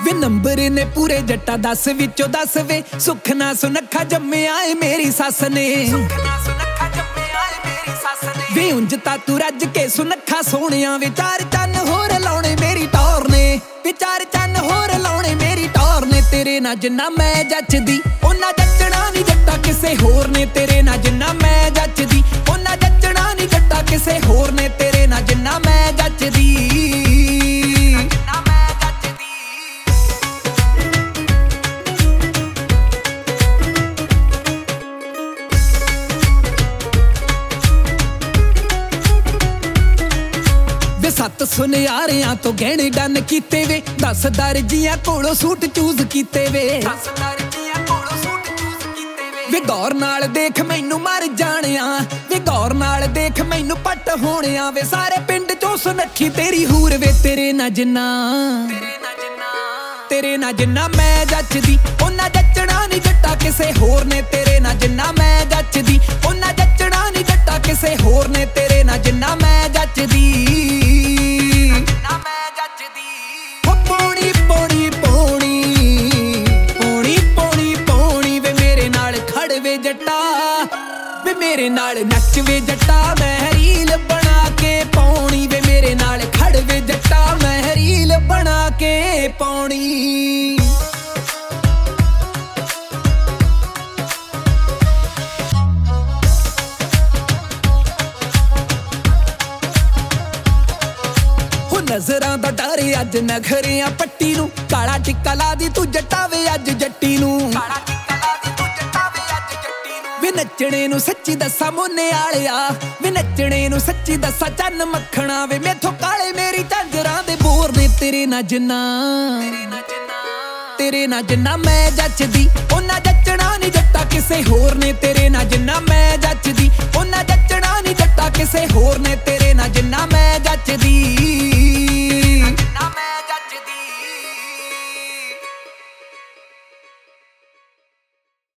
ਵੇ number ਨੇ ਪੂਰੇ ਜੱਟਾ 10 ਵਿੱਚੋਂ 10 ਵੇ ਸੁੱਖ ਨਾ ਸੁਨੱਖਾ ਜੰਮਿਆ ਏ ਮੇਰੀ ਸੱਸ ਨੇ ਵੇ ਉਂਝ ਤਾਂ ਤੂੰ ਰੱਜ ਕੇ ਸੁਨੱਖਾ ਸੋਹਣਿਆ ਵੇ ਚਾਰ ਚੰਨ ਹੋਰ ਲਾਉਣੇ ਮੇਰੀ ਟੌਰ ਨੇ ਵੇ ਚਾਰ ਚੰਨ ਹੋਰ ਲਾਉਣੇ ਮੇਰੀ ਟੌਰ ਨੇ ਤੇਰੇ ਨਾਲ ਜਿੰਨਾ ਮੈਂ ਜੱਚਦੀ ਉਹਨਾਂ ਜੱਚਣਾ ਨਹੀਂ ਜੱਟਾ ਕਿਸੇ ਹੋਰ ਨੇ ਤੇਰੇ ਨਾਲ ਜਿੰਨਾ ਮੈਂ ਜੱਚਦੀ ਉਹਨਾਂ ਜੱਚਣਾ ਨਹੀਂ ਜੱਟਾ ਕਿਸੇ ਹੋਰ ਨੇ ਤੇਰੇ ਨਾਲ ਜਿੰਨਾ ਮੈਂ ਜੱਚਦੀ ਸੱਤ ਸੁਨਿਆਰਿਆਂ ਤੋਂ ਗਹਿਣੇ ਡਨ ਕੀਤੇ ਵੇ 10 ਦਰਜੀਆਂ ਕੋਲੋਂ ਸੂਟ ਚੂਜ਼ ਕੀਤੇ ਵੇ ਵੇ ਗੌਰ ਨਾਲ ਦੇਖ ਮੈਨੂੰ ਮਰ ਜਾਣਿਆ ਵੇ ਗੌਰ ਨਾਲ ਦੇਖ ਮੈਨੂੰ ਪੱਟ ਹੋਣਿਆ ਵੇ ਸਾਰੇ ਪਿੰਡ ਚੋਂ ਸੁਨੱਖੀ ਤੇਰੀ ਹੂਰ ਵੇ ਤੇਰੇ ਨਾਲ ਜਿੰਨਾ ਮੈਂ ਜੱਚਦੀ ਉਹਨਾਂ ਜੱਚਣਾ ਨਹੀਂ ਜੱਟਾ ਕਿਸੇ ਹੋਰ ਨੇ ਤੇਰੇ ਨਾਲ ਜਿੰਨਾ ਮੈਂ ਜੱਚਦੀ ਉਹਨਾਂ ਜੱਚਣਾ ਨਹੀਂ ਜੱਟਾ ਕਿਸੇ ਹੋਰ ਨੇ ਤੇਰੇ ਨਾਲ ਜਿੰਨਾ ਮੈਂ ਜੱਚਦੀ ਵੇ ਮੇਰੇ ਨਾਲ ਨੱਚ ਵੇ ਜੱਟਾ ਮੈਂ ਰੀਲ ਬਣਾ ਕੇ ਪਾਉਣੀ ਵੇ ਮੇਰੇ ਨਾਲ ਖੜ ਵੇ ਜੱਟਾ ਮੈਂ ਰੀਲ ਬਣਾ ਕੇ ਪਾਉਣੀ ਹੋ ਨਜ਼ਰਾਂ ਦਾ ਡਰ ਅੱਜ ਨਖਰਿਆਂ ਪੱਟੀ ਨੂੰ ਕਾਲਾ ਟਿੱਕਾ ਲਾ ਦੀ ਤੂੰ ਜੱਟਾ ਵੇ ਅੱਜ ਜੱਟੀ ਨੂੰ ਵੇ ਨੱਚਣੇ ਨੂੰ ਸੱਚੀ ਦੱਸਾਂ ਮੋਨੇ ਆਲਿਆ ਵੇ ਨੱਚਣੇ ਨੂੰ ਸੱਚੀ ਦੱਸਾਂ ਚੰਨ ਮੱਖਣਾ ਵੇ ਮੈਥੋਂ ਕਾਲੇ ਮੇਰੀ ਝਾਂਜਰਾਂ ਦੇ ਬੋਰ ਨੇ ਤੇਰੇ ਨਾਲ ਜਿੰਨਾ ਮੈਂ ਜੱਚਦੀ ਉਹਨਾਂ ਜੱਚਣਾ ਨਹੀਂ ਜੱਟਾ ਕਿਸੇ ਹੋਰ ਨੇ ਤੇਰੇ